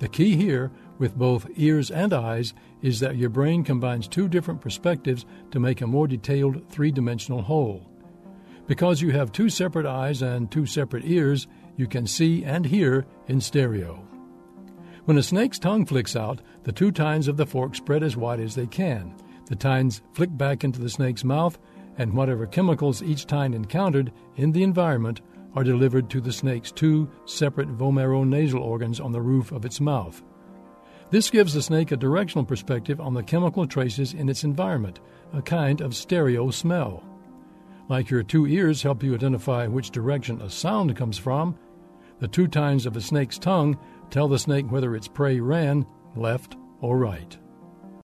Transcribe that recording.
The key here, with both ears and eyes, is that your brain combines two different perspectives to make a more detailed three-dimensional whole. Because you have two separate eyes and two separate ears, you can see and hear in stereo. When a snake's tongue flicks out, the two tines of the fork spread as wide as they can. The tines flick back into the snake's mouth, and whatever chemicals each tine encountered in the environment are delivered to the snake's two separate vomeronasal organs on the roof of its mouth. This gives the snake a directional perspective on the chemical traces in its environment, a kind of stereo smell. Like your two ears help you identify which direction a sound comes from, the two tines of a snake's tongue tell the snake whether its prey ran left or right.